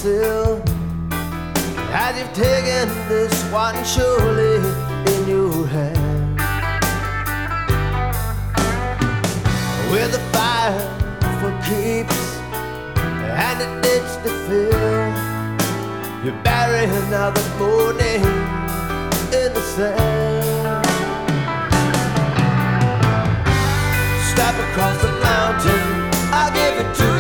still, as you've taken this one surely in your hand. With a fire for keeps and a ditch to fill, you bury another morning in the sand. Step across the mountain, I'll give it to